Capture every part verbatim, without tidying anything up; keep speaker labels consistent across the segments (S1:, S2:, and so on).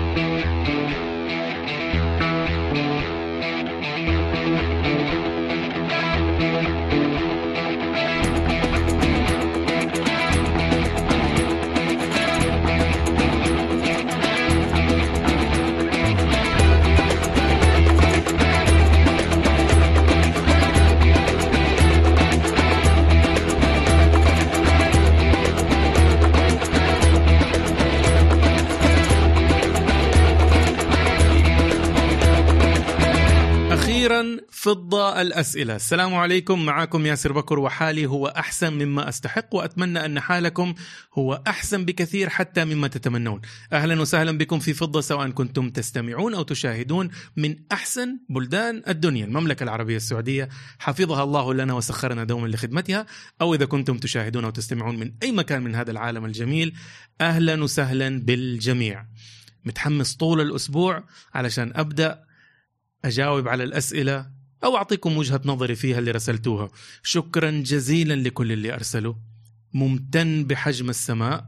S1: فضة الأسئلة. السلام عليكم، معكم ياسر بكر، وحالي هو أحسن مما أستحق، وأتمنى أن حالكم هو أحسن بكثير حتى مما تتمنون. أهلا وسهلا بكم في فضة، سواء كنتم تستمعون أو تشاهدون من أحسن بلدان الدنيا، المملكة العربية السعودية حفظها الله لنا وسخرنا دوما لخدمتها، أو إذا كنتم تشاهدون أو تستمعون من أي مكان من هذا العالم الجميل، أهلا وسهلا بالجميع. متحمس طول الأسبوع علشان أبدأ أجاوب على الأسئلة أو أعطيكم وجهة نظري فيها اللي رسلتوها. شكرا جزيلا لكل اللي أرسلوا، ممتن بحجم السماء.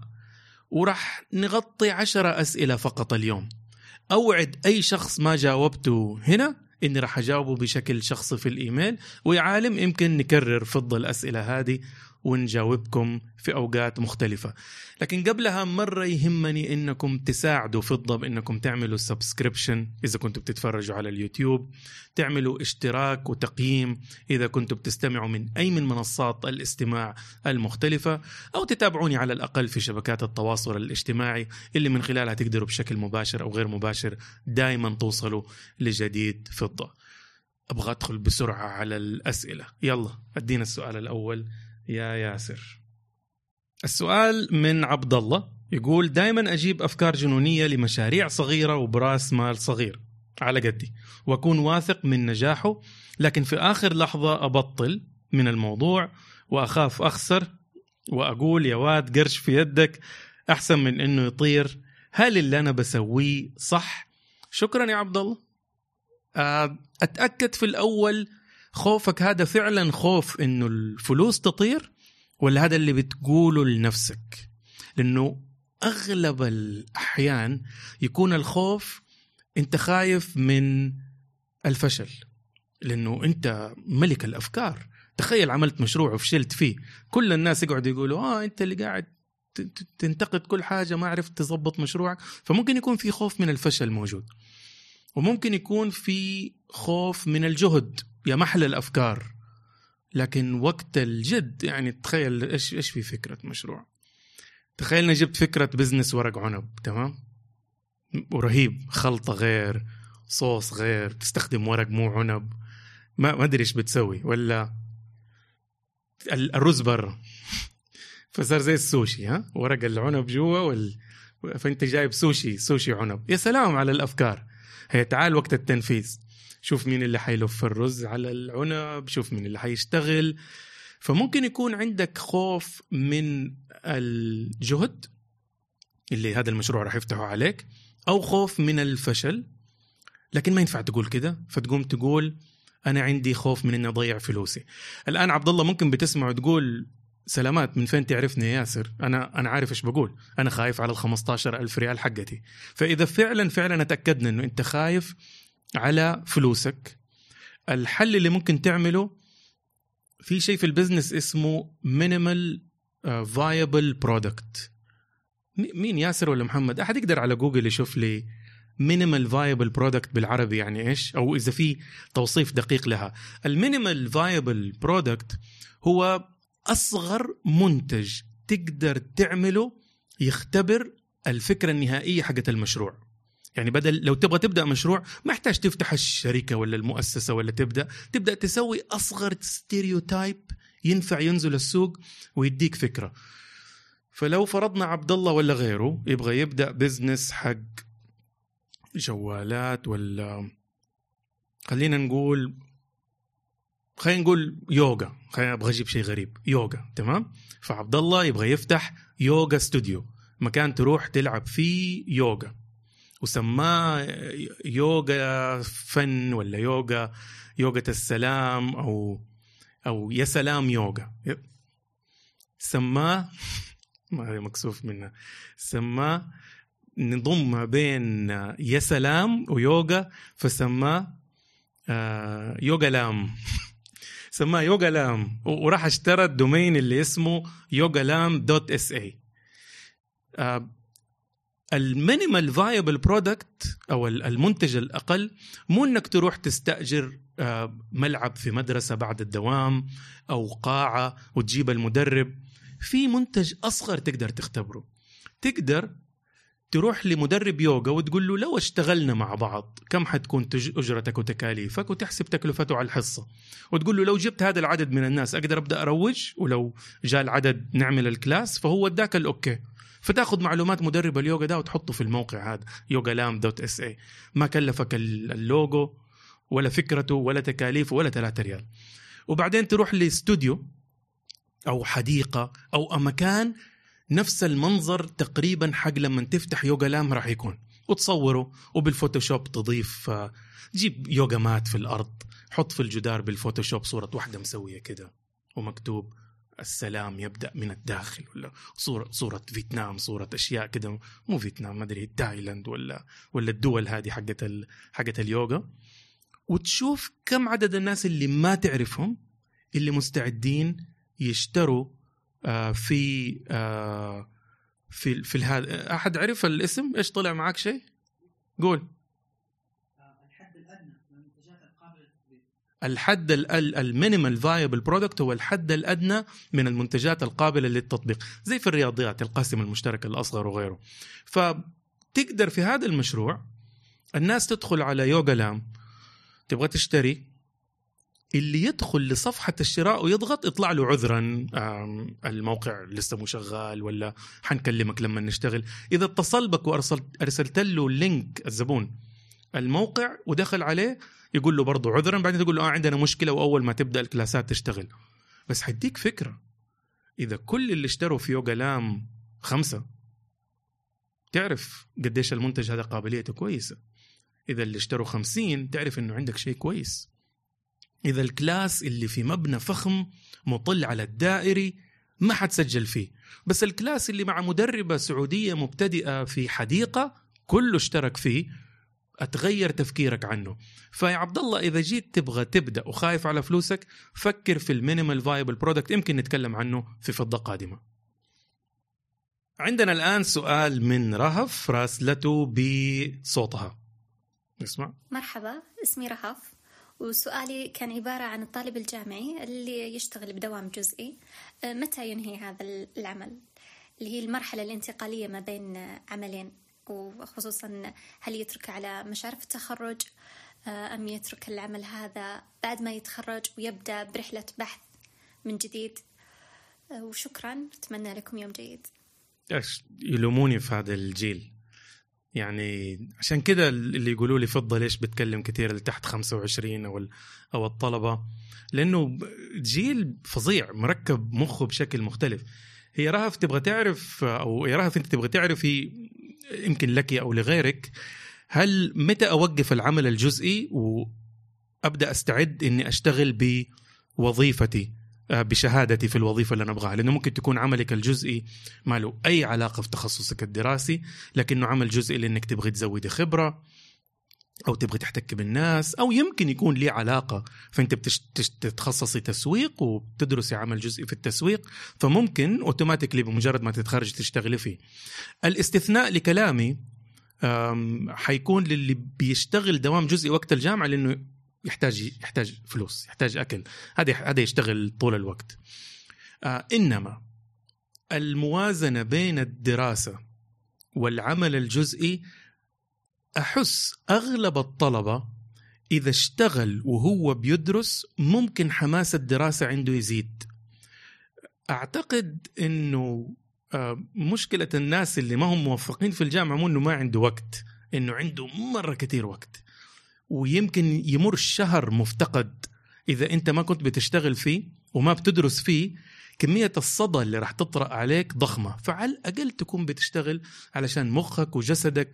S1: ورح نغطي عشرة أسئلة فقط اليوم. أوعد أي شخص ما جاوبته هنا إني رح أجاوبه بشكل شخصي في الإيميل، ويا عالم يمكن نكرر فضل الأسئلة هذه ونجاوبكم في أوقات مختلفة. لكن قبلها مرة يهمني إنكم تساعدوا فضة بإنكم تعملوا سبسكريبشن إذا كنتوا بتتفرجوا على اليوتيوب، تعملوا اشتراك وتقييم إذا كنتوا بتستمعوا من أي من منصات الاستماع المختلفة، أو تتابعوني على الأقل في شبكات التواصل الاجتماعي اللي من خلالها تقدروا بشكل مباشر أو غير مباشر دائما توصلوا لجديد فضة. أبغى أدخل بسرعة على الأسئلة. يلا أدينا السؤال الأول يا ياسر. السؤال من عبد الله، يقول: دائما أجيب أفكار جنونية لمشاريع صغيرة وبراس مال صغير على قدي، وأكون واثق من نجاحه، لكن في آخر لحظة أبطل من الموضوع وأخاف أخسر، وأقول يا واد قرش في يدك أحسن من إنه يطير. هل اللي أنا بسويه صح؟ شكرا يا عبد الله. أتأكد في الأول، خوفك هذا فعلا خوف إنه الفلوس تطير، ولا هذا اللي بتقوله لنفسك؟ لأنه أغلب الأحيان يكون الخوف أنت خايف من الفشل، لأنه أنت ملك الأفكار. تخيل عملت مشروع وفشلت فيه، كل الناس يقعدوا يقولوا آه أنت اللي قاعد تنتقد كل حاجة، ما عرفت تضبط مشروعك. فممكن يكون في خوف من الفشل موجود، وممكن يكون في خوف من الجهد يا محل الأفكار. لكن وقت الجد يعني تخيل إيش إيش في فكرة مشروع. تخيل أنا جبت فكرة بزنس ورق عنب، تمام، ورهيب، خلطة غير، صوص غير، تستخدم ورق مو عنب، ما ما أدري إيش بتسوي، ولا الرز برا فصار زي السوشي، ها، ورق العنب جوا وال... فأنت جايب سوشي سوشي عنب. يا سلام على الأفكار. هي تعال وقت التنفيذ، شوف مين اللي حيلف الرز على العنب، شوف مين اللي حيشتغل. فممكن يكون عندك خوف من الجهد اللي هذا المشروع راح يفتحه عليك، أو خوف من الفشل. لكن ما ينفع تقول كده، فتقوم تقول أنا عندي خوف من أن أضيع فلوسي. الآن عبد الله ممكن بتسمع وتقول سلامات، من فين تعرفني يا ياسر؟ أنا أنا عارف إيش بقول، أنا خايف على الخمستاشر ألف ريال حقتي. فإذا فعلا فعلا اتأكدنا أنه أنت خايف على فلوسك، الحل اللي ممكن تعمله في شيء في البزنس اسمه minimal viable product. مين ياسر ولا محمد؟ أحد يقدر على جوجل يشوف لي minimal viable product بالعربي يعني إيش، أو إذا في توصيف دقيق لها. المينيمال viable product هو أصغر منتج تقدر تعمله يختبر الفكرة النهائية حقت المشروع. يعني بدل لو تبغى تبدأ مشروع ما يحتاج تفتح الشركة ولا المؤسسة ولا تبدأ تبدأ تسوي أصغر ستيريوتايب ينفع ينزل السوق ويديك فكرة. فلو فرضنا عبد الله ولا غيره يبغى يبدأ بزنس حق جوالات، ولا خلينا نقول خلينا نقول يوغا، خلينا أبغى أجيب شيء غريب، يوغا، تمام. فعبد الله يبغى يفتح يوغا ستوديو، مكان تروح تلعب فيه يوغا، وسماه يوغا فن ولا يوغا يوغا السلام أو أو يا سلام يوغا، سماه ما مكسوف منه، سماه نضم ما بين يا سلام ويوغا، فسماه آه يوغا لام سماه يوغا لام، وراح اشترى الدومين اللي اسمه يوغا لام دوت اس اي. المينيمال فايبل برودكت او المنتج الاقل مو انك تروح تستاجر ملعب في مدرسه بعد الدوام او قاعه وتجيب المدرب. في منتج اصغر تقدر تختبره. تقدر تروح لمدرب يوغا وتقول له لو اشتغلنا مع بعض كم حتكون اجرتك وتكاليفك، وتحسب تكلفته على الحصه، وتقول له لو جبت هذا العدد من الناس اقدر ابدا اروج، ولو جاء العدد نعمل الكلاس. فهو اداك الاوكي، فتاخذ معلومات مدرب اليوغا ده وتحطه في الموقع هذا يوغا لام دوت اس اي. ما كلفك اللوجو ولا فكرته ولا تكاليفه ولا ثلاثة ريال. وبعدين تروح لاستوديو او حديقه او مكان نفس المنظر تقريبا حق لما تفتح يوغا لام راح يكون، وتصوره وبالفوتوشوب تضيف، جيب يوغا مات في الارض، حط في الجدار بالفوتوشوب صوره واحده مسويه كده ومكتوب السلام يبدأ من الداخل، ولا صورة صورة فيتنام، صورة أشياء كده، مو فيتنام ما أدري تايلاند ولا ولا الدول هذه حقت ال حقت اليوغا. وتشوف كم عدد الناس اللي ما تعرفهم اللي مستعدين يشتروا آه في آه في في هذا. أحد عرف الاسم؟ إيش طلع معك شيء؟ قول.
S2: الحد الأدنى من المنتجات القابلة للتطبيق.
S1: الحد المينيمال فايبل برودكت هو الحد الأدنى من المنتجات القابلة للتطبيق، زي في الرياضيات القاسم المشترك الأصغر وغيره. فتقدر في هذا المشروع الناس تدخل على يوغا لام، تبغى تشتري، اللي يدخل لصفحة الشراء ويضغط يطلع له عذرا الموقع لسه مو شغال، ولا حنكلمك لما نشتغل. إذا اتصل بك وأرسلت أرسلت له اللينك الزبون الموقع ودخل عليه يقول له برضو عذرا، بعدين تقول له آه عندنا مشكلة وأول ما تبدأ الكلاسات تشتغل. بس حديك فكرة، إذا كل اللي اشتروا في يوغا لام خمسة، تعرف قديش المنتج هذا قابليته كويسة. إذا اللي اشتروا خمسين تعرف إنه عندك شيء كويس. إذا الكلاس اللي في مبنى فخم مطل على الدائري ما حد سجل فيه، بس الكلاس اللي مع مدربة سعودية مبتدئة في حديقة كله اشترك فيه، أتغير تفكيرك عنه. فيا عبد الله إذا جيت تبغى تبدأ وخايف على فلوسك، فكر في المينيمال فايبل برودكت، يمكن نتكلم عنه في فضة قادمة. عندنا الآن سؤال من رهف راسلته بصوتها. نسمع.
S3: مرحبا، اسمي رهف، وسؤالي كان عبارة عن الطالب الجامعي اللي يشتغل بدوام جزئي، متى ينهي هذا العمل، اللي هي المرحلة الانتقالية ما بين عملين، وخصوصا هل يترك على مشارف التخرج أم يترك العمل هذا بعد ما يتخرج ويبدأ برحلة بحث من جديد. وشكرا، أتمنى لكم يوم جيد.
S1: إيش يلوموني في هذا الجيل؟ يعني عشان كده اللي يقولوا لي فضل ليش بتكلم كتير اللي تحت خمسة وعشرين أو أو الطلبة، لأنه جيل فظيع مركب مخه بشكل مختلف. هي رهف تبغى تعرف، أو يا رهف أنت تبغى تعرفي يمكن لك أو لغيرك، هل متى أوقف العمل الجزئي وأبدأ أستعد إني أشتغل بوظيفتي بشهادتي في الوظيفة اللي أنا أبغاها؟ لأنه ممكن تكون عملك الجزئي ما له أي علاقة في تخصصك الدراسي، لكنه عمل جزئي لأنك تبغي تزودي خبرة أو تبغي تحتك بالناس، أو يمكن يكون ليه علاقة فأنت بتتخصصي تسويق وبتدرسي عمل جزئي في التسويق، فممكن أوتوماتيكلي بمجرد ما تتخرج تشتغلي فيه. الاستثناء لكلامي حيكون للي بيشتغل دوام جزئي وقت الجامعة، لأنه يحتاج يحتاج فلوس، يحتاج أكل، هذا هذا يشتغل طول الوقت. آه إنما الموازنة بين الدراسة والعمل الجزئي، أحس أغلب الطلبة إذا اشتغل وهو بيدرس ممكن حماس الدراسة عنده يزيد. أعتقد إنه آه مشكلة الناس اللي ما هم موفقين في الجامعة مو إنه ما عنده وقت، إنه عنده مرة كتير وقت، ويمكن يمر شهر مفتقد إذا أنت ما كنت بتشتغل فيه وما بتدرس فيه. كمية الصدى اللي راح تطرأ عليك ضخمة، فعلى الأقل تكون بتشتغل علشان مخك وجسدك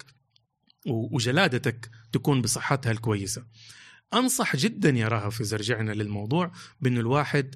S1: وجلادتك تكون بصحتها الكويسة. أنصح جدا يا رهف إذا رجعنا للموضوع بأن الواحد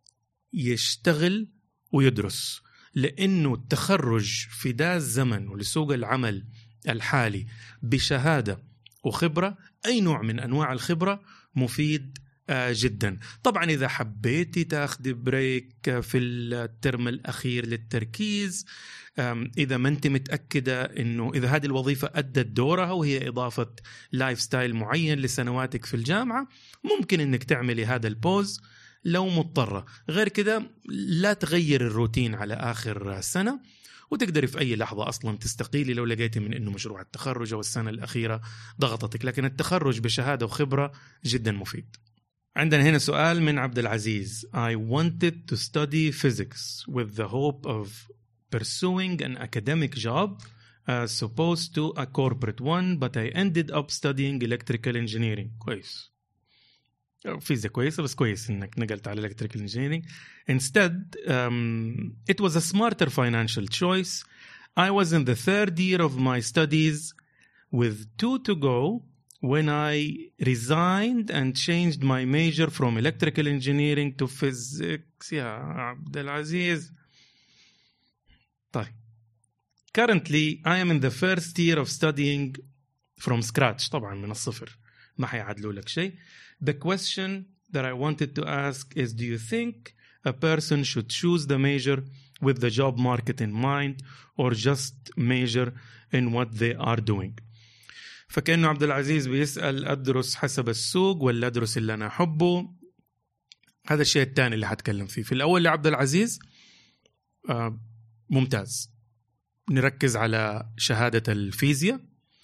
S1: يشتغل ويدرس، لأنه التخرج في ذا الزمن ولسوق العمل الحالي بشهادة وخبرة، أي نوع من أنواع الخبرة مفيد جدا. طبعا إذا حبيتي تاخدي بريك في الترم الأخير للتركيز، إذا ما أنت متأكدة إنه إذا هذه الوظيفة أدت دورها وهي إضافة لايف ستايل معين لسنواتك في الجامعة، ممكن إنك تعملي هذا البوز لو مضطرة. غير كده لا تغير الروتين على آخر سنة، وتقدري في أي لحظة أصلا تستقيلي لو لقيتي من إنه مشروع التخرج أو السنة الأخيرة ضغطتك. لكن التخرج بشهادة وخبرة جدا مفيد. عندنا هنا سؤال من عبد العزيز. I wanted to study physics with the hope of pursuing an academic job as opposed to a corporate one, but I ended up studying electrical engineering. كويس، فيزياء كويسة بس كويس إنك نقلت على electrical engineering. Instead, um, it was a smarter financial choice. I was in the third year of my studies with two to go when I resigned and changed my major from electrical engineering to physics. يا عبد العزيز. طيب. Currently, I am in the first year of studying from scratch. طبعا من الصفر، ما حيعدلوا لك شيء. The question that I wanted to ask is, do you think a person should choose the major with the job market in mind or just major in what they are doing? فكأنه عبد العزيز بيسأل أدرس حسب السوق ولا أدرس اللي أنا أحبه. هذا الشيء الثاني اللي حتكلم فيه. في الأول لعبد العزيز آه ممتاز، نركز على شهادة الفيزياء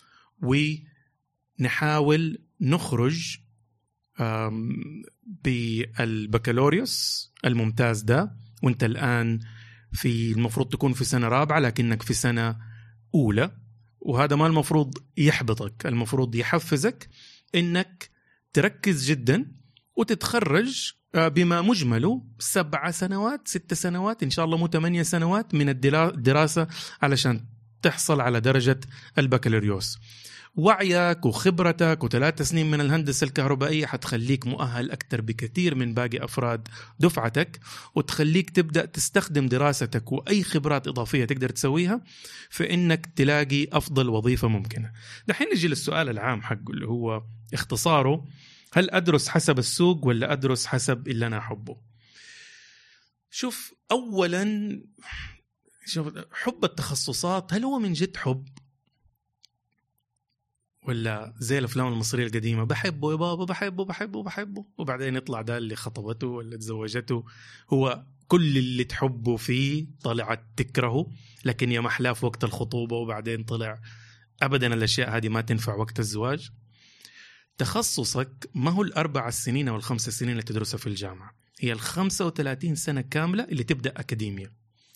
S1: ونحاول نخرج بالبكالوريوس الممتاز ده، وانت الآن في المفروض تكون في سنة رابعة لكنك في سنة أولى. وهذا ما المفروض يحبطك، المفروض يحفزك إنك تركز جدا وتتخرج بما مجمله سبع سنوات ست سنوات إن شاء الله، مو ثمانية سنوات من الدراسة علشان تحصل على درجة البكالوريوس. وعيك وخبرتك وثلاث سنين من الهندسة الكهربائية حتخليك مؤهل أكثر بكثير من باقي أفراد دفعتك، وتخليك تبدأ تستخدم دراستك وأي خبرات إضافية تقدر تسويها في إنك تلاقي أفضل وظيفة ممكنة. دحين نجي للسؤال العام حقه اللي هو اختصاره: هل أدرس حسب السوق ولا أدرس حسب اللي أنا أحبه؟ شوف، أولا شوف، حب التخصصات هل هو من جد حب ولا زي الأفلام المصرية القديمة بحبه يا بابا بحبه بحبه بحبه وبعدين يطلع ده اللي خطبته ولا تزوجته هو كل اللي تحبه فيه طلعت تكرهه، لكن يا محلاه في وقت الخطوبة وبعدين طلع أبدا الأشياء هذه ما تنفع وقت الزواج. تخصصك ما هو الأربع سنين أو الخمس سنين اللي تدرسها في الجامعة، هي الخمسة وثلاثين سنة كاملة اللي تبدأ أكاديمية.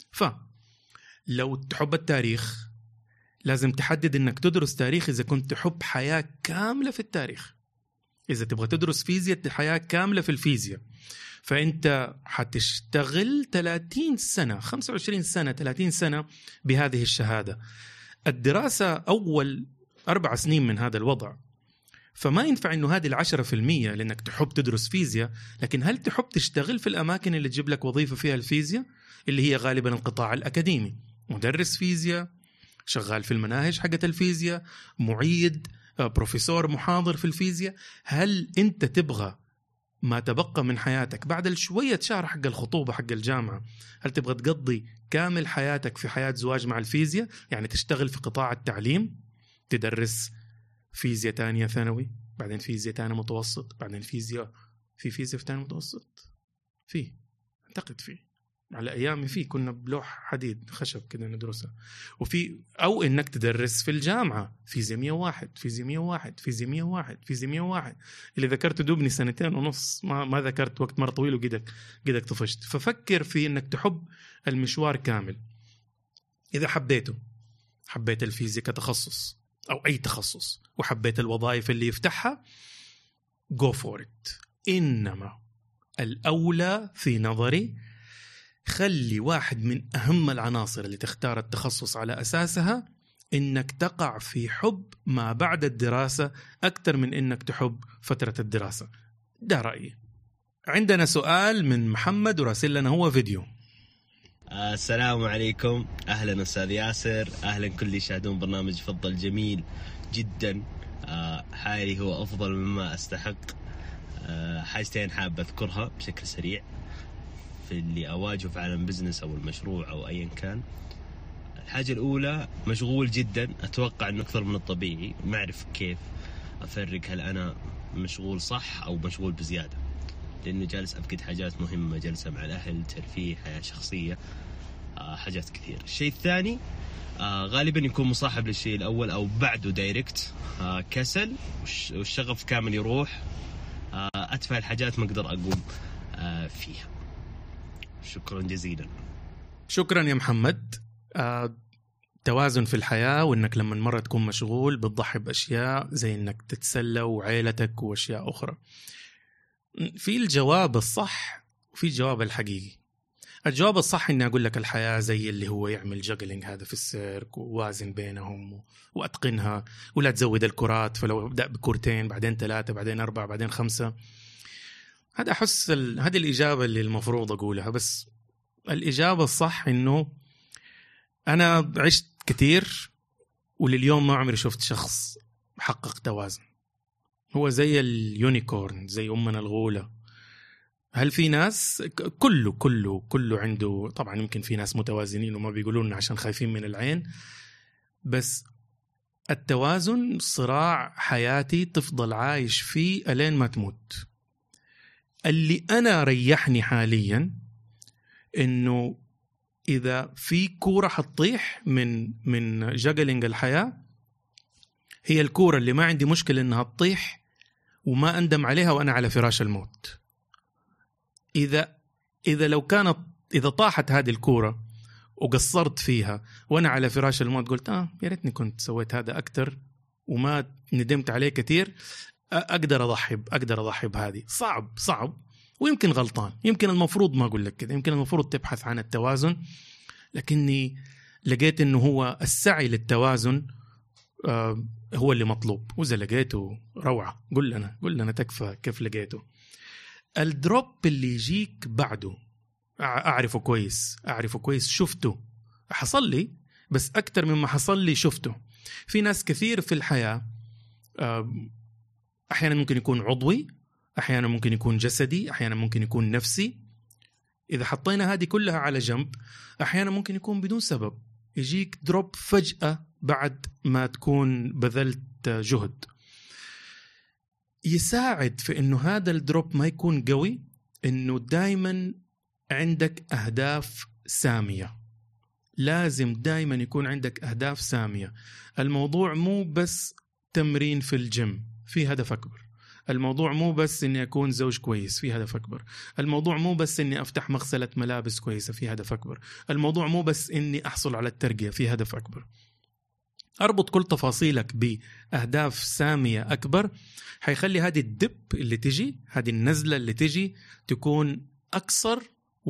S1: فلو تحب التاريخ لازم تحدد إنك تدرس تاريخ إذا كنت تحب حياة كاملة في التاريخ. إذا تبغى تدرس فيزياء حياة كاملة في الفيزياء، فأنت حتشتغل ثلاثين سنة خمسة وعشرين سنة ثلاثين سنة بهذه الشهادة. الدراسة أول أربع سنين من هذا الوضع، فما ينفع إنه هذه العشرة في المية لأنك تحب تدرس فيزياء، لكن هل تحب تشتغل في الأماكن اللي تجيب لك وظيفة فيها الفيزياء اللي هي غالبا القطاع الأكاديمي، مدرس فيزياء شغال في المناهج حقت الفيزياء، معيد، بروفيسور محاضر في الفيزياء؟ هل أنت تبغى ما تبقى من حياتك بعد الشوية شهر حق الخطوبة حق الجامعة، هل تبغى تقضي كامل حياتك في حياة زواج مع الفيزياء؟ يعني تشتغل في قطاع التعليم، تدرس فيزياء تانية ثانوي، بعدين فيزياء تانية متوسط، بعدين فيزياء في فيزياء في تانية متوسط، في أعتقد في على أيامي في كنا بلوح حديد خشب كده ندرسها، وفي أو إنك تدرس في الجامعة فيزياء مية وواحد فيزياء مية وواحد فيزياء مية وواحد فيزياء مية وواحد اللي ذكرت دوبني سنتين ونص، ما ما ذكرت وقت مرة طويل وقدك قدك طفشت. ففكر في إنك تحب المشوار كامل. إذا حبيته، حبيت الفيزياء كتخصص أو أي تخصص وحبيت الوظائف اللي يفتحها، go for it. إنما الأولى في نظري خلي واحد من أهم العناصر اللي تختار التخصص على أساسها إنك تقع في حب ما بعد الدراسة أكثر من إنك تحب فترة الدراسة. ده رأيي. عندنا سؤال من محمد وراسل لنا هو فيديو.
S4: السلام عليكم، أهلا أستاذ ياسر، أهلا كل اللي يشاهدون برنامج فضل جميل جدا. حالي هو أفضل مما أستحق. حاجتين حاب أذكرها بشكل سريع في اللي أواجهه في عالم بزنس أو المشروع أو أيا كان. الحاجة الأولى، مشغول جدا، أتوقع أنه أكثر من الطبيعي، ما أعرف كيف أفرق هل أنا مشغول صح أو مشغول بزيادة، لأنه جالس أفقد حاجات مهمة، جلسة مع الأهل، ترفيه، حياة شخصية، حاجات كثير. الشيء الثاني غالبا يكون مصاحب للشيء الأول أو بعده دايركت، كسل والشغف كامل يروح، أتفه الحاجات ما أقدر أقوم فيها. شكرا جزيلا.
S1: شكرا يا محمد. آه، توازن في الحياة، وإنك لما مرة تكون مشغول بتضحي بأشياء زي إنك تتسلى وعائلتك وأشياء أخرى. في الجواب الصح وفي الجواب الحقيقي. الجواب الصح إني أقول لك الحياة زي اللي هو يعمل جاجلينج هذا في السيرك ووازن بينهم وأتقنها، ولا تزود الكرات، فلو أبدأ بكورتين بعدين ثلاثة بعدين أربعة بعدين خمسة. هذا أحس ال... هذه الإجابة اللي المفروض أقولها. بس الإجابة الصح إنه أنا عشت كتير ولليوم ما عمري شفت شخص حقق توازن. هو زي اليونيكورن، زي أمنا الغولة. هل في ناس كله كله كله عنده، طبعا يمكن في ناس متوازنين وما بيقولون عشان خايفين من العين، بس التوازن صراع حياتي تفضل عايش فيه ألين ما تموت. اللي أنا ريحني حاليا إنه إذا في كورة حتطيح من من جاجلينج الحياة، هي الكورة اللي ما عندي مشكلة إنها تطيح وما أندم عليها وأنا على فراش الموت. إذا إذا لو كانت إذا طاحت هذه الكورة وقصرت فيها وأنا على فراش الموت، قلت آه يا ريتني كنت سويت هذا أكتر وما ندمت عليه كتير، أقدر أضحي أقدر أضحي بهذه. صعب صعب ويمكن غلطان، يمكن المفروض ما أقول لك كده، يمكن المفروض تبحث عن التوازن، لكني لقيت إنه هو السعي للتوازن آه هو اللي مطلوب. وإذا لقيته روعة، قل لنا قل لنا تكفى كيف لقيته. الدروب اللي يجيك بعده أعرفه كويس أعرفه كويس شفته حصل لي، بس أكتر مما حصل لي شفته. في ناس كثير في الحياة، أحيانا ممكن يكون عضوي، أحيانا ممكن يكون جسدي، أحيانا ممكن يكون نفسي. إذا حطينا هذه كلها على جنب، أحيانا ممكن يكون بدون سبب، يجيك دروب فجأة بعد ما تكون بذلت جهد. يساعد في إنه هذا الدروب ما يكون قوي إنه دايما عندك أهداف سامية. لازم دايما يكون عندك أهداف سامية. الموضوع مو بس تمرين في الجيم، في هدف أكبر. الموضوع مو بس إني أكون زوج كويس، في هدف أكبر. الموضوع مو بس إني أفتح مغسلة ملابس كويسة، في هدف أكبر. الموضوع مو بس إني أحصل على الترقية، في هدف أكبر. أربط كل تفاصيلك بأهداف سامية أكبر، حيخلي هذه الدب اللي تجي، هذه النزلة اللي تجي، تكون أكثر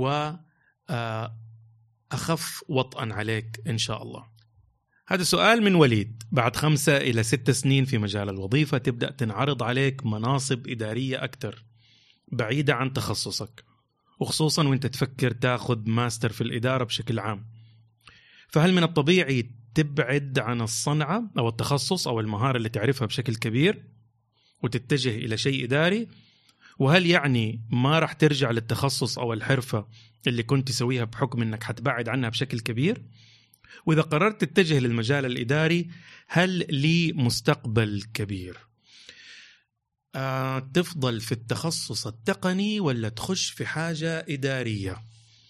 S1: وأخف وطئا عليك إن شاء الله. هذا سؤال من وليد. بعد خمسة إلى ست سنين في مجال الوظيفة تبدأ تنعرض عليك مناصب إدارية أكتر بعيدة عن تخصصك، وخصوصا وانت تفكر تاخذ ماستر في الإدارة بشكل عام. فهل من الطبيعي تبعد عن الصنعة أو التخصص أو المهارة اللي تعرفها بشكل كبير وتتجه إلى شيء إداري؟ وهل يعني ما راح ترجع للتخصص أو الحرفة اللي كنت تسويها بحكم أنك حتبعد عنها بشكل كبير؟ وإذا قررت تتجه للمجال الإداري، هل لي مستقبل كبير؟ آه، تفضل في التخصص التقني ولا تخش في حاجة إدارية؟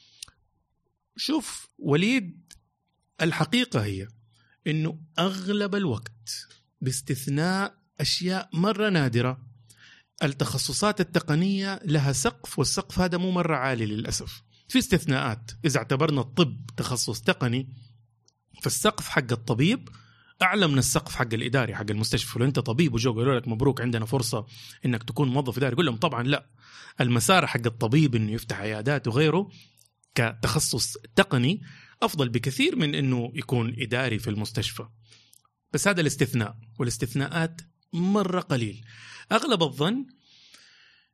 S1: شوف وليد، الحقيقة هي إنه أغلب الوقت باستثناء أشياء مرة نادرة، التخصصات التقنية لها سقف، والسقف هذا مو مرة عالي للأسف. في استثناءات. إذا اعتبرنا الطب تخصص تقني، فالسقف حق الطبيب أعلى من السقف حق الإداري حق المستشفى. لو أنت طبيب وجو قالوا لك مبروك عندنا فرصة إنك تكون موظف إداري، قول لهم طبعا لا. المسار حق الطبيب إنه يفتح عيادات وغيره كتخصص تقني أفضل بكثير من إنه يكون إداري في المستشفى. بس هذا الاستثناء، والاستثناءات مرة قليل. أغلب الظن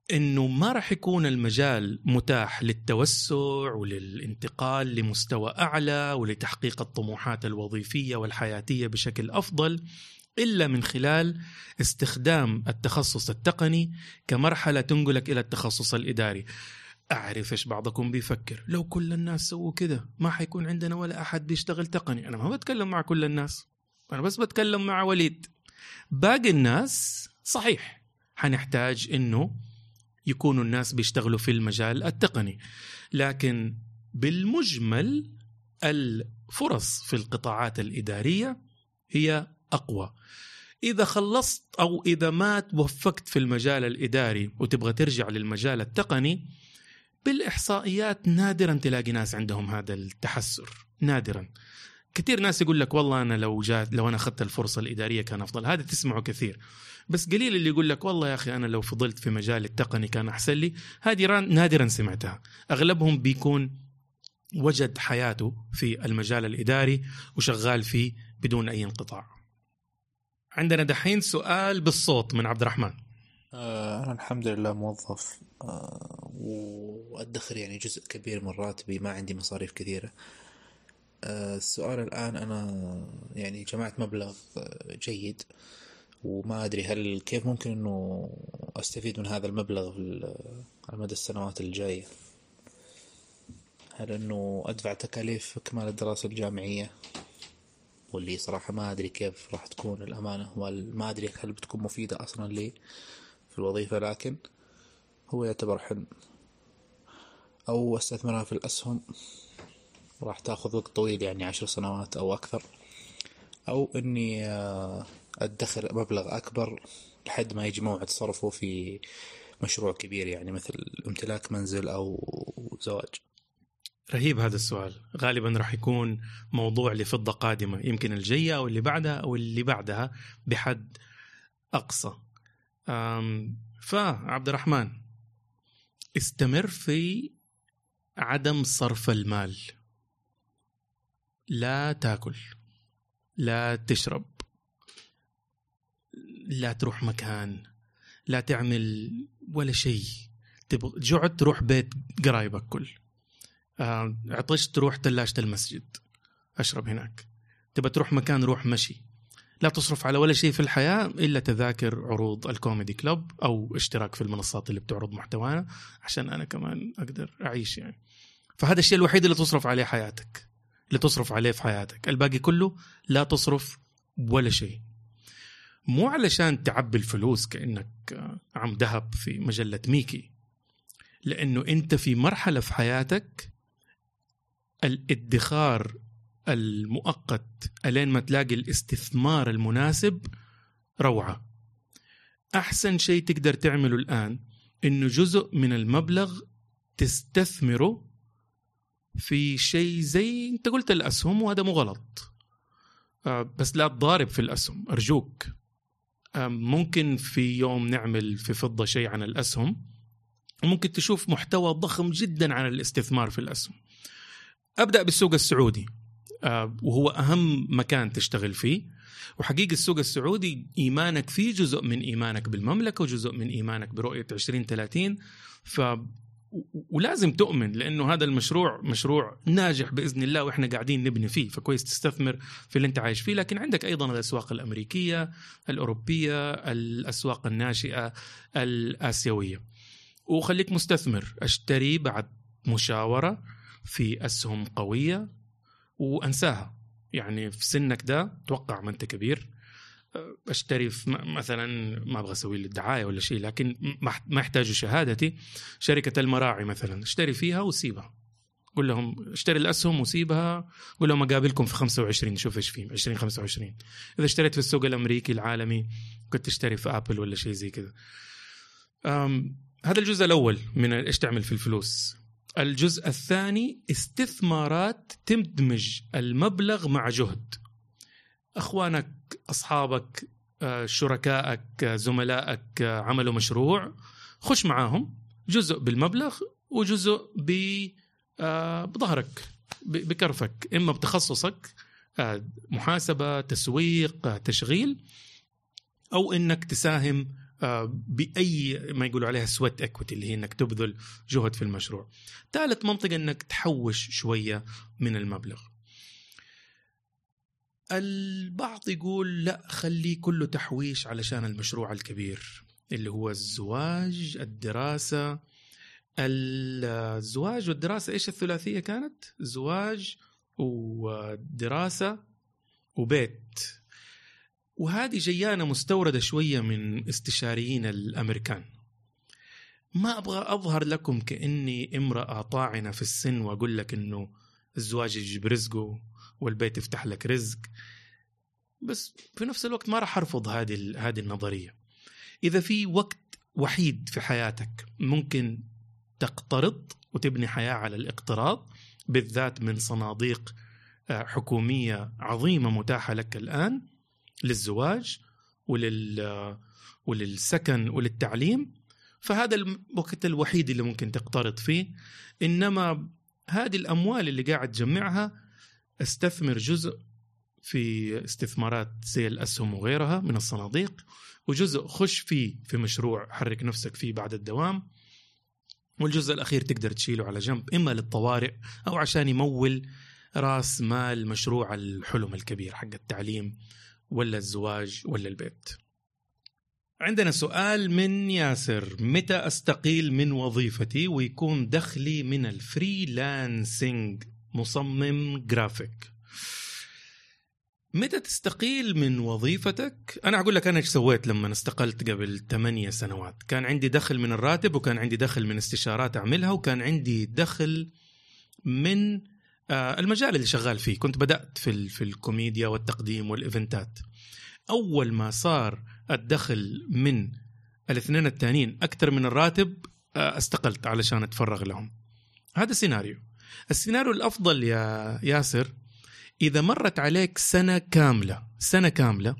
S1: إنه ما راح يكون المجال متاح للتوسع وللانتقال لمستوى أعلى ولتحقيق الطموحات الوظيفية والحياتية بشكل أفضل إلا من خلال استخدام التخصص التقني كمرحلة تنقلك إلى التخصص الإداري. أعرف إيش بعضكم بيفكر، لو كل الناس سووا كده ما حيكون عندنا ولا أحد بيشتغل تقني. أنا ما بتكلم مع كل الناس، أنا بس بتكلم مع وليد. باقي الناس صحيح حنحتاج إنه يكونوا الناس بيشتغلوا في المجال التقني، لكن بالمجمل الفرص في القطاعات الإدارية هي أقوى. إذا خلصت أو إذا ما توفقت في المجال الإداري وتبغى ترجع للمجال التقني، بالإحصائيات نادراً تلاقي ناس عندهم هذا التحسر، نادراً. كثير ناس يقول لك والله أنا لو جات لو أنا أخذت الفرصة الإدارية كان أفضل، هذا تسمعه كثير. بس قليل اللي يقول لك والله يا أخي أنا لو فضلت في مجال التقني كان أحسن لي، هذه نادراً سمعتها. أغلبهم بيكون وجد حياته في المجال الإداري وشغال فيه بدون أي انقطاع. عندنا دحين سؤال بالصوت من عبد الرحمن.
S5: آه أنا الحمد لله موظف آه وأدخر يعني جزء كبير من راتبي، ما عندي مصاريف كثيرة. آه السؤال الآن أنا يعني جمعت مبلغ جيد وما أدري هل كيف ممكن أنه أستفيد من هذا المبلغ على مدى السنوات الجاية. هل أنه أدفع تكاليف إكمال الدراسة الجامعية، واللي صراحة ما أدري كيف راح تكون الأمانة، وما أدري هل بتكون مفيدة أصلا لي في الوظيفة، لكن هو يعتبر حلم. أو أستثمرها في الأسهم راح تأخذ وقت طويل يعني عشر سنوات أو أكثر، أو أني أدخر مبلغ أكبر لحد ما يجي موعد صرفه في مشروع كبير يعني مثل امتلاك منزل أو زواج.
S1: رهيب هذا السؤال، غالبا راح يكون موضوع لفضة قادمة، يمكن الجاية أو اللي بعدها أو اللي بعدها بحد أقصى. فعبد الرحمن، استمر في عدم صرف المال. لا تاكل، لا تشرب، لا تروح مكان، لا تعمل ولا شيء. تبغى جعت تروح بيت قرايبك كل، عطشت تروح تلاجة المسجد أشرب هناك، تبى تروح مكان روح مشي. لا تصرف على ولا شيء في الحياة إلا تذاكر عروض الكوميدي كلوب أو اشتراك في المنصات اللي بتعرض محتوانا عشان أنا كمان أقدر أعيش يعني. فهذا الشيء الوحيد اللي تصرف عليه حياتك، اللي تصرف عليه في حياتك. الباقي كله لا تصرف ولا شيء. مو علشان تعبي الفلوس كأنك عم ذهب في مجلة ميكي، لأنه أنت في مرحلة في حياتك الادخار المؤقت ألين ما تلاقي الاستثمار المناسب روعة. أحسن شيء تقدر تعمله الآن إنه جزء من المبلغ تستثمره في شيء زي أنت قلت الأسهم، وهذا مو غلط، بس لا تضارب في الأسهم أرجوك. ممكن في يوم نعمل في فضة شيء عن الأسهم، وممكن تشوف محتوى ضخم جدا عن الاستثمار في الأسهم. أبدأ بالسوق السعودي وهو أهم مكان تشتغل فيه. وحقيقة السوق السعودي إيمانك فيه جزء من إيمانك بالمملكة وجزء من إيمانك برؤية عشرين ثلاثين. ف ولازم تؤمن، لأنه هذا المشروع مشروع ناجح بإذن الله وإحنا قاعدين نبني فيه، فكويس تستثمر في اللي أنت عايش فيه. لكن عندك أيضا الأسواق الأمريكية، الأوروبية، الأسواق الناشئة، الآسيوية. وخليك مستثمر. اشتري بعد مشاورة في أسهم قوية وأنساها. يعني في سنك ده توقع ما أنت كبير، اشتري في مثلا، ما أبغى أسوي الدعاية ولا شيء، لكن ما يحتاجوا شهادتي، شركة المراعي مثلا اشتري فيها وسيبها. قل لهم اشتري الأسهم وسيبها، قل لهم أقابلكم في خمسة وعشرين شوف إيش فيه عشرين خمسة وعشرين. إذا اشتريت في السوق الأمريكي العالمي كنت تشتري في أبل ولا شيء زي كذا. هذا الجزء الأول من إيش تعمل في الفلوس. الجزء الثاني استثمارات تدمج المبلغ مع جهد أخوانك، أصحابك، شركائك، زملائك عملوا مشروع، خش معاهم جزء بالمبلغ وجزء بظهرك بكرفك، إما بتخصصك محاسبة، تسويق، تشغيل، أو إنك تساهم بأي ما يقولوا عليها سويت اكويتي، اللي هي انك تبذل جهد في المشروع. ثالث منطقة انك تحوش شوية من المبلغ. البعض يقول لا، خلي كله تحويش علشان المشروع الكبير اللي هو الزواج، الدراسة. الزواج والدراسة ايش الثلاثية كانت؟ زواج ودراسة وبيت. وهذه جيانة مستوردة شوية من استشاريين الأمريكان. ما أبغى أظهر لكم كأني امرأة طاعنة في السن وأقول لك إنه الزواج يجيب رزقه والبيت يفتح لك رزق، بس في نفس الوقت ما راح أرفض هذه هذه النظرية. إذا في وقت وحيد في حياتك ممكن تقترض وتبني حياة على الاقتراض، بالذات من صناديق حكومية عظيمة متاحة لك الآن للزواج ولل وللسكن وللتعليم، فهذا الوقت الوحيد اللي ممكن تقترض فيه. إنما هذه الأموال اللي قاعد تجمعها استثمر جزء في استثمارات زي الأسهم وغيرها من الصناديق، وجزء خش فيه في مشروع حرك نفسك فيه بعد الدوام، والجزء الأخير تقدر تشيله على جنب إما للطوارئ أو عشان يمول رأس مال مشروع الحلم الكبير حق التعليم ولا الزواج ولا البيت. عندنا سؤال من ياسر: متى أستقيل من وظيفتي ويكون دخلي من الفريلانسينج مصمم جرافيك؟ متى تستقيل من وظيفتك؟ أنا أقول لك أنا إيش سويت لما استقلت قبل ثمانية سنوات. كان عندي دخل من الراتب، وكان عندي دخل من استشارات أعملها، وكان عندي دخل من المجال اللي شغال فيه. كنت بدأت في في الكوميديا والتقديم والإيفنتات. أول ما صار الدخل من الاثنين التانيين أكثر من الراتب استقلت علشان أتفرغ لهم. هذا سيناريو. السيناريو الأفضل يا ياسر إذا مرت عليك سنة كاملة سنة كاملة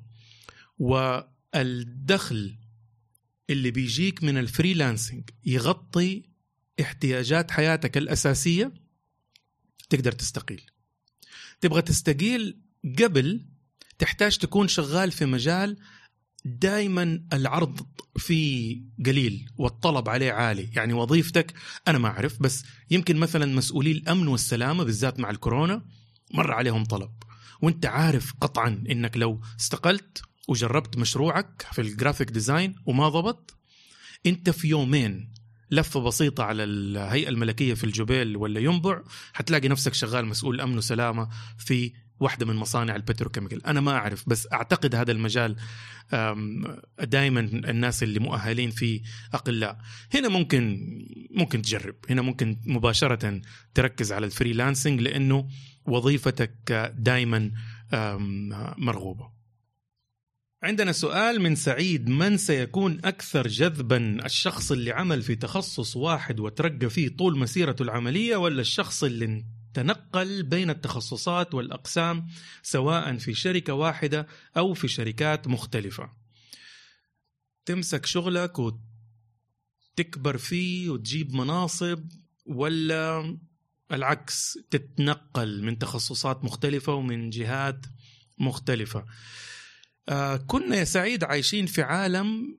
S1: والدخل اللي بيجيك من الفريلانسينج يغطي احتياجات حياتك الأساسية، تقدر تستقيل. تبغى تستقيل قبل تحتاج تكون شغال في مجال دايما العرض فيه قليل والطلب عليه عالي. يعني وظيفتك أنا ما أعرف، بس يمكن مثلا مسؤولي الأمن والسلامة بالذات مع الكورونا مر عليهم طلب، وانت عارف قطعا انك لو استقلت وجربت مشروعك في الجرافيك ديزاين وما ضبط، انت في يومين لفة بسيطة على الهيئة الملكية في الجبيل ولا ينبع هتلاقي نفسك شغال مسؤول أمن وسلامة في واحدة من مصانع البتروكيميكال. أنا ما أعرف، بس أعتقد هذا المجال دائما الناس اللي مؤهلين فيه أقلاء. هنا ممكن ممكن تجرب، هنا ممكن مباشرة تركز على الفريلانسنج لأنه وظيفتك دائما مرغوبة. عندنا سؤال من سعيد: من سيكون أكثر جذبا، الشخص اللي عمل في تخصص واحد وترقى فيه طول مسيرته العملية، ولا الشخص اللي تنقل بين التخصصات والأقسام سواء في شركة واحدة أو في شركات مختلفة؟ تمسك شغلك وتكبر فيه وتجيب مناصب، ولا العكس تتنقل من تخصصات مختلفة ومن جهات مختلفة؟ آه كنا يا سعيد عايشين في عالم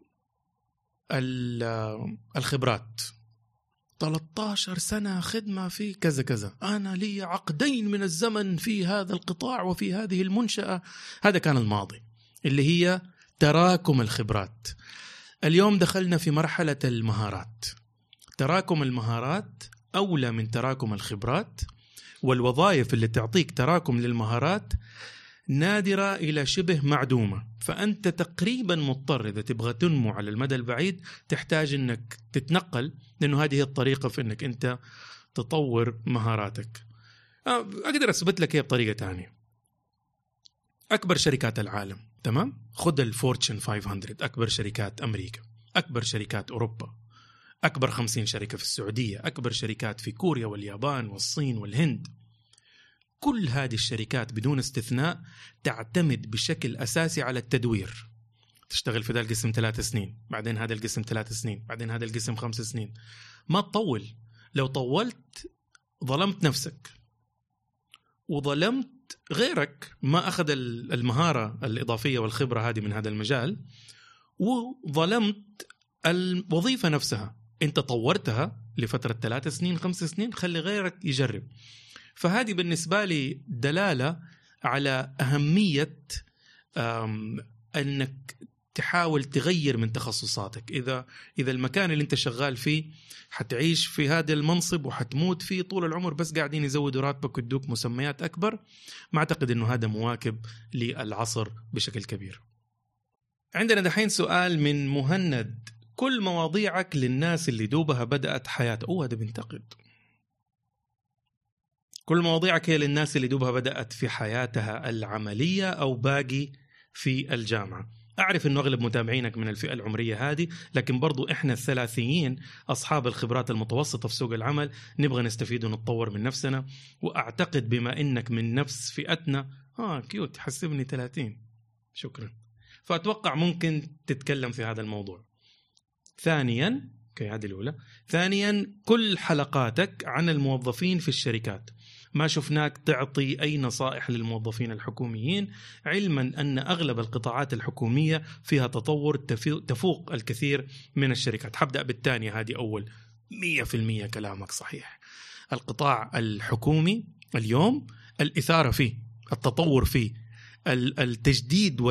S1: الخبرات. ثلاثة عشر سنة خدمة في كذا كذا، أنا لي عقدين من الزمن في هذا القطاع وفي هذه المنشأة. هذا كان الماضي اللي هي تراكم الخبرات. اليوم دخلنا في مرحلة المهارات. تراكم المهارات أولى من تراكم الخبرات، والوظائف اللي تعطيك تراكم للمهارات نادرة إلى شبه معدومة. فأنت تقريبا مضطر إذا تبغى تنمو على المدى البعيد تحتاج أنك تتنقل، لأنه هذه هي الطريقة في أنك أنت تطور مهاراتك. أقدر أثبت لك هي بطريقة تانية. أكبر شركات العالم، تمام؟ خد الفورتشن خمسمية، أكبر شركات أمريكا، أكبر شركات أوروبا، أكبر خمسين شركة في السعودية، أكبر شركات في كوريا واليابان والصين والهند. كل هذه الشركات بدون استثناء تعتمد بشكل أساسي على التدوير. تشتغل في ذا القسم ثلاث سنين، بعدين هذا القسم ثلاث سنين، بعدين هذا القسم خمس سنين. ما تطول. لو طولت ظلمت نفسك وظلمت غيرك ما أخذ المهارة الإضافية والخبرة هذه من هذا المجال، وظلمت الوظيفة نفسها. أنت طورتها لفترة ثلاث سنين خمس سنين، خلي غيرك يجرب. فهذه بالنسبة لي دلالة على أهمية أنك تحاول تغير من تخصصاتك. إذا إذا المكان اللي أنت شغال فيه حتعيش في هذا المنصب وحتموت فيه طول العمر، بس قاعدين يزودوا راتبك ويدوك مسميات أكبر، ما أعتقد أنه هذا مواكب للعصر بشكل كبير. عندنا دحين سؤال من مهند: كل مواضيعك للناس اللي دوبها بدأت حياتها. أوه هذا بنتقد. كل مواضيعك هي للناس اللي دوبها بدأت في حياتها العملية أو باقي في الجامعة. أعرف أنه أغلب متابعينك من الفئة العمرية هذه، لكن برضو إحنا الثلاثيين أصحاب الخبرات المتوسطة في سوق العمل نبغى نستفيد ونتطور من نفسنا. وأعتقد بما إنك من نفس فئتنا، آه كيوت حسبني ثلاثين، شكرا، فأتوقع ممكن تتكلم في هذا الموضوع. ثانيا كي هذه الأولى. ثانيا كل حلقاتك عن الموظفين في الشركات، ما شفناك تعطي أي نصائح للموظفين الحكوميين، علما أن أغلب القطاعات الحكومية فيها تطور تفوق الكثير من الشركات. حبدأ بالثانية هذه أول. مية في المية كلامك صحيح. القطاع الحكومي اليوم الإثارة فيه، التطور فيه، التجديد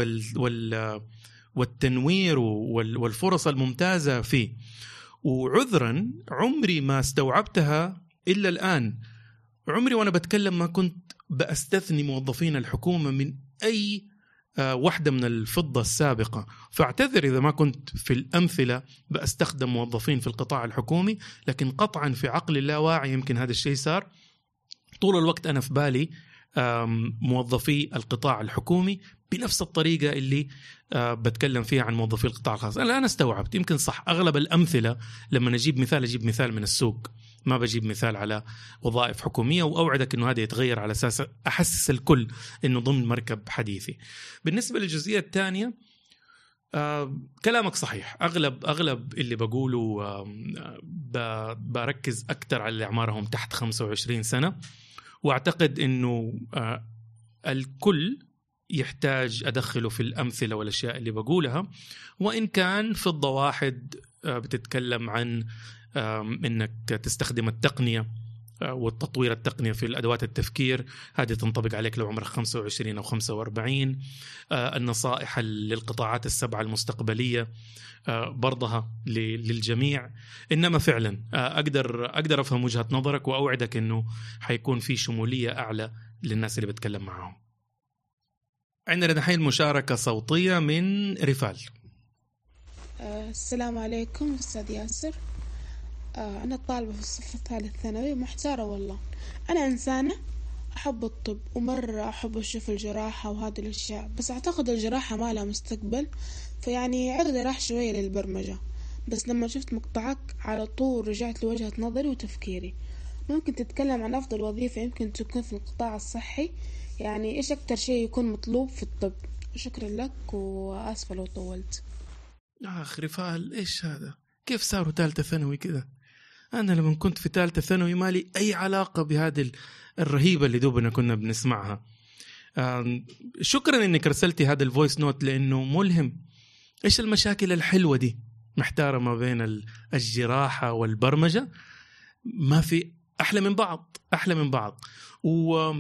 S1: والتنوير والفرص الممتازة فيه. وعذرا عمري ما استوعبتها إلا الآن. عمري وأنا بتكلم ما كنت بأستثني موظفين الحكومة من أي واحدة من الفضة السابقة، فاعتذر إذا ما كنت في الأمثلة بأستخدم موظفين في القطاع الحكومي، لكن قطعا في عقل اللاواعي يمكن هذا الشيء صار. طول الوقت أنا في بالي موظفي القطاع الحكومي بنفس الطريقة اللي بتكلم فيها عن موظفي القطاع الخاص. أنا الآن استوعبت يمكن صح أغلب الأمثلة لما نجيب مثال أجيب مثال من السوق، ما بجيب مثال على وظائف حكومية، وأوعدك أنه هذا يتغير على أساس أحسس الكل أنه ضمن مركب حديثي. بالنسبة للجزئية الثانية، آه، كلامك صحيح. أغلب أغلب اللي بقوله آه، بركز أكتر على اللي أعمارهم تحت خمسة وعشرين سنة، وأعتقد أنه آه، الكل يحتاج أدخله في الأمثلة والأشياء اللي بقولها. وإن كان في الضواحد آه، بتتكلم عن إنك تستخدم التقنية والتطوير التقنية في الأدوات التفكير، هذه تنطبق عليك لو عمرك خمسة وعشرين أو خمسة وأربعين. النصائح للقطاعات السبعة المستقبلية برضها للجميع. إنما فعلا أقدر أقدر أفهم وجهة نظرك، وأوعدك إنه حيكون في شمولية أعلى للناس اللي بتكلم معهم. عندنا دحين مشاركة صوتية من رفال.
S6: السلام عليكم أستاذ ياسر. أنا طالبة في الصف الثالث ثانوي محتارة والله. أنا إنسانة أحب الطب ومرة أحب أشوف الجراحة وهذه الأشياء، بس أعتقد الجراحة ما لها مستقبل، فيعني عقدي راح شوية للبرمجة. بس لما شفت مقطعك على طول رجعت لوجهة نظري وتفكيري. ممكن تتكلم عن أفضل وظيفة يمكن تكون في القطاع الصحي؟ يعني إيش أكتر شيء يكون مطلوب في الطب؟ شكرا لك وآسفة لو طولت.
S1: آخ رفال، إيش هذا؟ كيف صاروا ثالثة ثانوي كذا؟ أنا لما كنت في ثالثة ثانوي ما لي أي علاقة بهذه الرهيبة اللي دوبنا كنا بنسمعها. شكرا إنك رسلتي هذا الفويس نوت لأنه ملهم. إيش المشاكل الحلوة دي؟ محتارة ما بين الجراحة والبرمجة، ما في أحلى من بعض، أحلى من بعض. و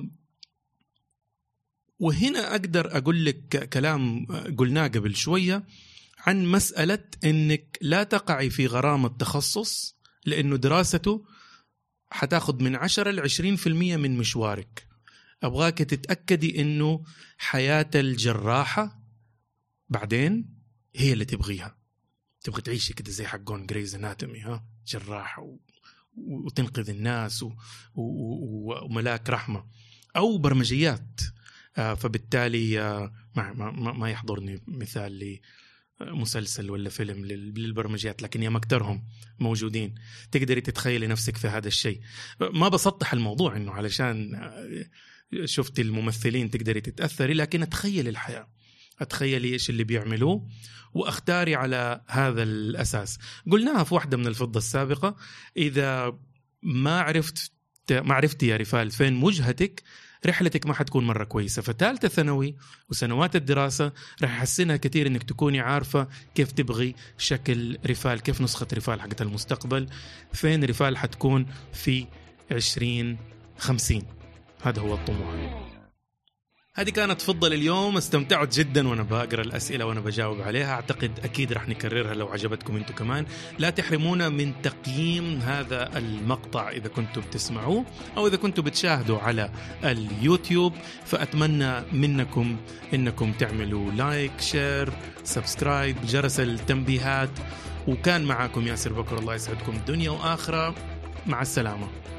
S1: وهنا أقدر أقول لك كلام قلناه قبل شوية عن مسألة إنك لا تقعي في غرام التخصص، لأنه دراسته حتاخد من عشرة لعشرين في المية من مشوارك. أبغاك تتأكدي إنه حياة الجراحة بعدين هي اللي تبغيها. تبغي تعيشي كده زي حقون جريز أناتومي، ها جراحة و... وتنقذ الناس و... و... وملاك رحمة، أو برمجيات. آه فبالتالي آه ما... ما... ما يحضرني مثال لي مسلسل ولا فيلم للبرمجيات، لكن يا مكترهم موجودين. تقدري تتخيلي نفسك في هذا الشيء. ما بسطح الموضوع إنه علشان شفت الممثلين تقدري تتأثري، لكن أتخيلي الحياة، أتخيلي إيش اللي بيعملوه وأختاري على هذا الأساس. قلناها في واحدة من الفضة السابقة، إذا ما عرفت ما عرفتي يا رفال فين وجهتك، رحلتك ما حتكون مرة كويسة. فتالتة ثانوي وسنوات الدراسة رح يحسنها كثير إنك تكوني عارفة كيف تبغي شكل رفال، كيف نسخة رفال حقت المستقبل، فين رفال حتكون في عشرين خمسين. هذا هو الطموح. هذه كانت فضل اليوم، استمتعت جدا وانا بقرا الاسئله وانا بجاوب عليها. اعتقد اكيد راح نكررها لو عجبتكم انتم كمان. لا تحرمونا من تقييم هذا المقطع اذا كنتم بتسمعوه او اذا كنتم بتشاهدوا على اليوتيوب، فاتمنى منكم انكم تعملوا لايك، شير، سبسكرايب، جرس التنبيهات. وكان معاكم ياسر بكر، الله يسعدكم الدنيا واخره. مع السلامه.